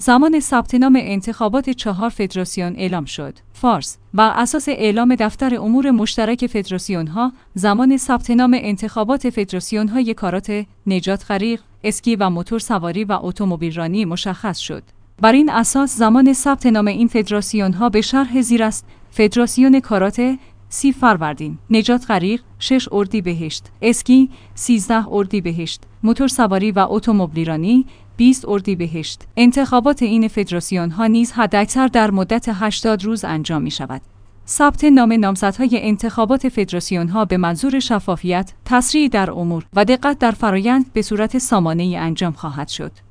زمان ثبت نام انتخابات 4 فدراسیون اعلام شد. فارس: بر اساس اعلام دفتر امور مشترک فدراسیون‌ها، زمان ثبت نام انتخابات فدراسیون‌های کارات، نجات غریق، اسکی و موتور سواری و اتومبیل رانی مشخص شد. بر این اساس زمان ثبت نام این فدراسیون‌ها به شرح زیر است: فدراسیون کارات 30 فروردین، نجات غریق 6 اردیبهشت، اسکی 13 اردیبهشت، موتور سواری و اتومبیل رانی 20 اردیبهشت. انتخابات این فدراسیون‌ها نیز حداکثر در مدت 80 روز انجام می‌شود. ثبت نام نامزدهای انتخابات فدراسیون‌ها به منظور شفافیت، تسریع در امور و دقت در فرایند به صورت سامانه‌ای انجام خواهد شد.